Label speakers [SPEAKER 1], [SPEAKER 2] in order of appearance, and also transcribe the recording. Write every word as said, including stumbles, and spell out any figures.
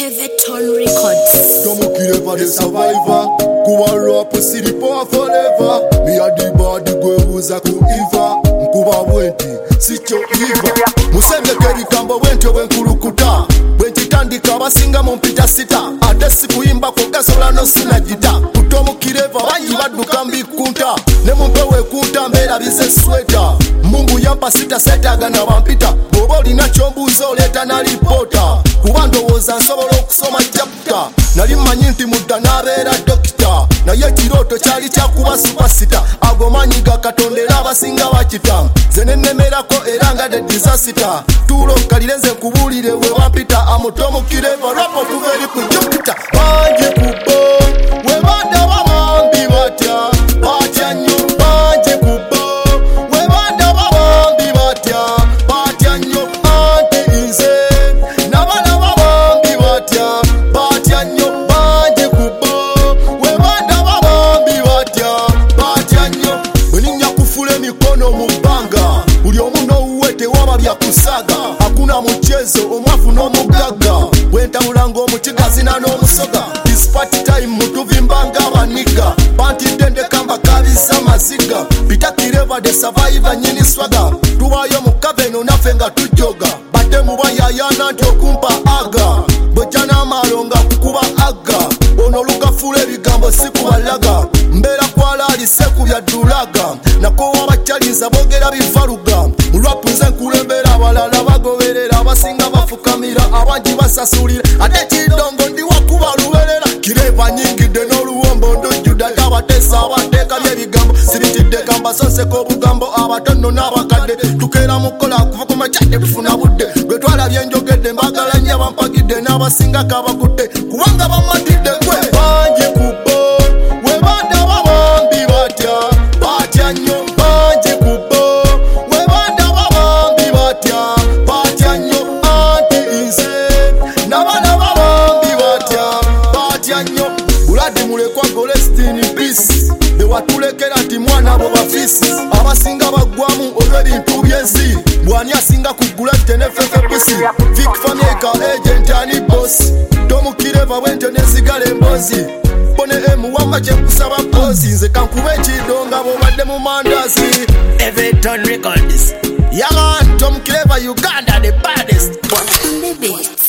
[SPEAKER 1] Heaveton Records.
[SPEAKER 2] Don't kill ever the survivor. Kuwa rap city power forever. Me a the body gwe uza kuiva. Mkuba wenti, sicho iva. Musenge keri kamba wenti wenkulukuta. Wenti tandika basinga mumpita sita. Adesi kuimba kogasola no sina jita. Kutomu kireva wanyi waduka mbikunta. Nemumpewe kunta mbela bize sweta. Mungu yampa sita seta gana wampita. Boboli na chombuzo leta na ripota. Kuwando woza nsobolo kusoma chapta. Nali manyi nti mudda nabeera dokita. Naye kiroto kyali kyakuba supasita. Agomanyiga katondera abasinga bakita. Zene nemerako era nga de disaster. Tulo nkalire nze nkubulire we wampita. Amutomu kireva rapo tuveri kujupita. Banje kubo we banda babambi batya. Batya nnyo banje kubo we banda babambi batya. Batya nnyo anti nze nabana babambi batya. Batya nnyo banje kubo we banda babambi batya. Batya nnyo bweninnya kufula emikono mu bbanga. Buli omu n'owuwe waba bya kusaga. Hakuna muchezo omwafu n'omugaga. Wentawula ng'omutigazi na n'omusoga. This party time mutuvimbanga abaniga. Panti ntendeka mbakabiza maziga. Pita kireva de survivor nyini swaga. Tuwayo mukaveno naffe nga tujoga. Badde mubayayana nti okumpa aga. Bwejana malonga kukuba aga. Ono lukafula ebigambo sikubalaga. Mbeera kwalaali sekubya dulaga. Nakowa bakyaliza bogera bivaluga. Murapu nze nkulembera abalala bagoberera. Abasinga bafukamira abangi basasulira. Ate kidongo ndi wakuba luberera. Kireva nyingidde n'oluwombo ndojjuda. Abatesa abateeka by'ebigambo siritidde gamba sonseko obugambo abatono n'abakadde. Tukeera mukola kuva ku makyadde tufuna budde. Lwe twalabye njogedde mbagala nnyo abampagidde n'abasinga kabakutte. Kubanga bamatidde gwe banje kubo we banda babambi batya. Batya nnyo banje kubo we banda babambi batya. Batya nnyo anti nze nabana babambi batya. Batya nnyo buladi mulekwa golestini peace. Bewatulekera nti mwana bo bafisi. Abasinga bagwamu olw'ebintu by'ensi. Bwani asinga kugula tenefefe pusi. Vic Fameka agent ani boss. Tomu kireva wente nesigala embozi. Bone emu wama kyekusaba pozi. Nze kankube ekidonga bobadde mu mandazi.
[SPEAKER 1] Heaveton Records.
[SPEAKER 2] Yagan Tomu kireva Uganda the baddest.
[SPEAKER 1] Baby.